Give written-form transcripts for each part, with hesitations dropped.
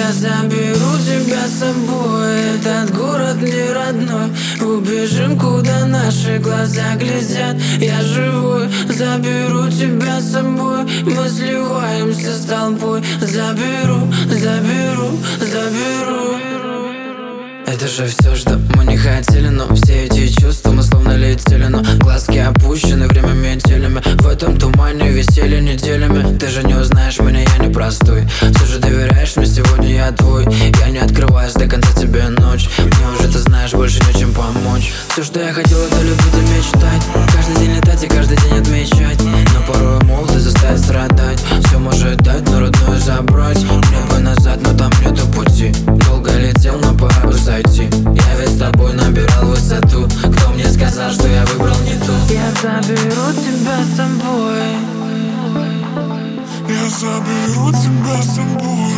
Я заберу тебя с собой, этот город не родной. Убежим, куда наши глаза глядят. Я живой, заберу тебя с собой. Мы сливаемся с толпой. Заберу, заберу, заберу. Это же все, что мы не хотели, но все эти чувства мы словно летели. Но глазки опущены, время метелями. В этом тумане висели неделями. Ты же не узнаешь меня, я не простой. Все же доверяешь мне, сегодня я твой. Я не открываюсь до конца тебе ночь. Мне уже ты знаешь, больше нечем помочь. Все, что я хотел, это любить и мечтать. Каждый день летать и каждый день отмечать. Но порой молодость заставит страдать. Все может дать, но родное забрать. Мне бы назад, но там нету пути. Долго летел, но пора бы зайти. Я ведь с тобой набирал высоту. Кто мне сказал, что я выбрал не ту? Я заберу тебя с собой. Я заберу тебя с собой.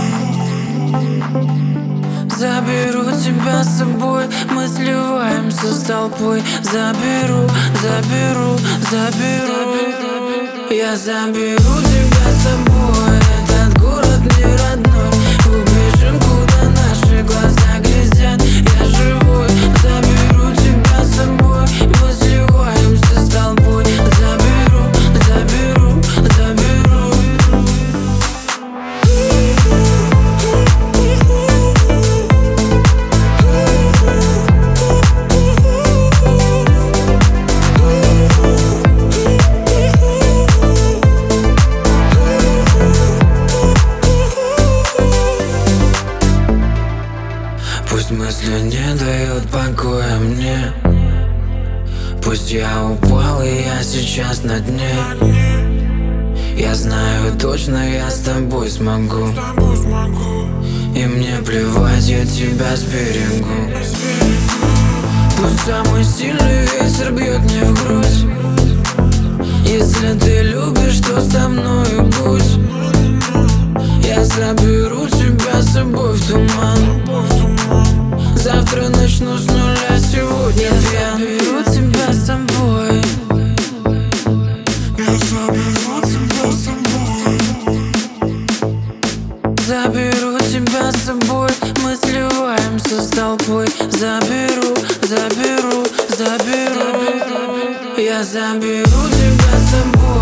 Заберу тебя с собой. Мы сливаемся с толпой. Заберу, заберу, заберу. Я заберу тебя с собой. Этот город не родной. Убежим, куда наши глаза глядят. Я живой, заберу тебя с собой. Мы сливаемся с толпой. Заберу, заберу, заберу. Пусть мысли не дают покоя мне. Пусть я упал и я сейчас на дне. Я знаю точно, я с тобой смогу. И мне плевать, я тебя сберегу. Пусть самый сильный ветер бьет мне в грудь. Если ты любишь, то со мною будь. Я заберу тебя с собой в туман. Завтра начну с нуля, сегодня я заберу тебя с собой. Я заберу тебя с собой. Заберу тебя с собой. Мы сливаемся с толпой. Заберу, заберу, заберу. Я заберу тебя с собой.